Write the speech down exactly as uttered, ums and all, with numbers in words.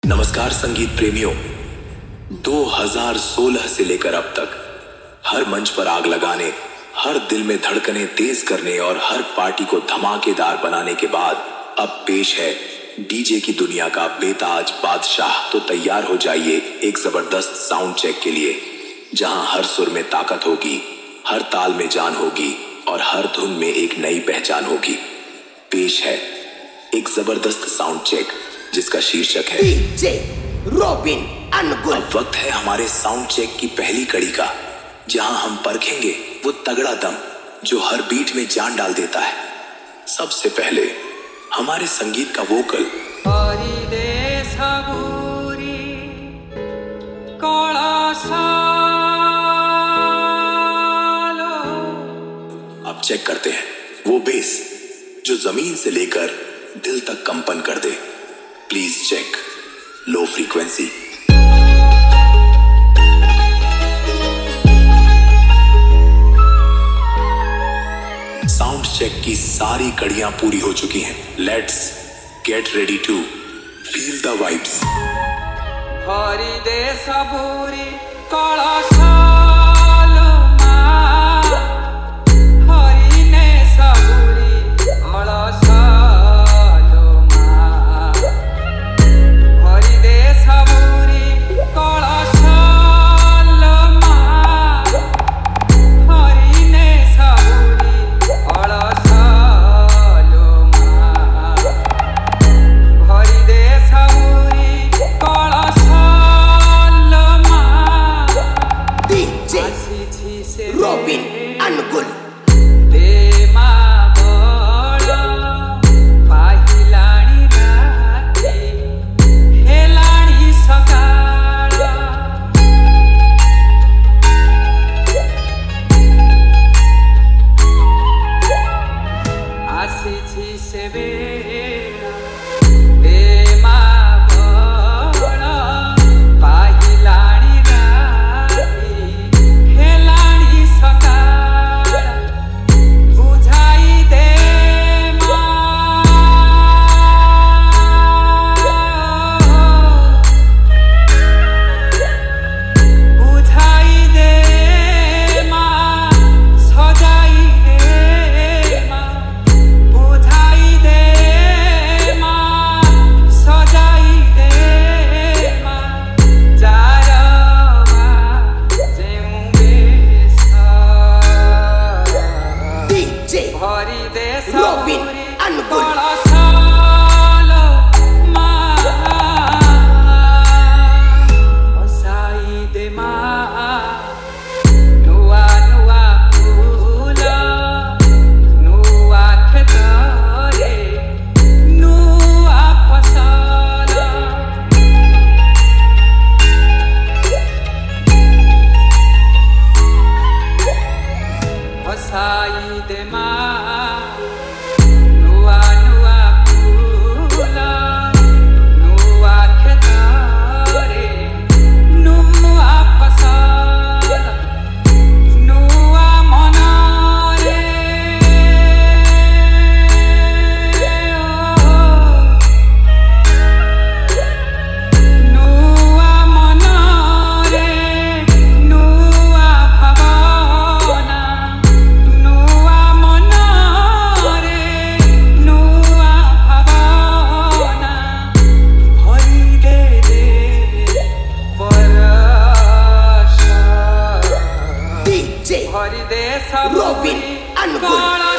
नमस्कार संगीत प्रेमियों। दो हज़ार सोलह से लेकर अब तक हर मंच पर आग लगाने, हर दिल में धड़कनें तेज करने और हर पार्टी को धमाकेदार बनाने के बाद अब पेश है डीजे की दुनिया का बेताज बादशाह। तो तैयार हो जाइए एक जबरदस्त साउंड चेक के लिए, जहां हर सुर में ताकत होगी, हर ताल में जान होगी और हर धुन में एक नई पहचान होगी। पेश है एक जबरदस्त साउंड चेक जिसका शीर्षक है डीजे रॉबिन अनुगुल। अब वक्त है हमारे साउंड चेक की पहली कड़ी का, जहां हम परखेंगे वो तगड़ा दम जो हर बीट में जान डाल देता है। सबसे पहले हमारे संगीत का वोकल। अब चेक करते हैं वो बेस जो जमीन से लेकर दिल तक कंपन कर दे। प्लीज चेक लो फ्रीक्वेंसी। साउंड चेक की सारी कड़ियां पूरी हो चुकी हैं। Let's get ready to feel the vibes. हरि दे सबूरी कला Robin Anugul. Robin Anugul. Robin Angul.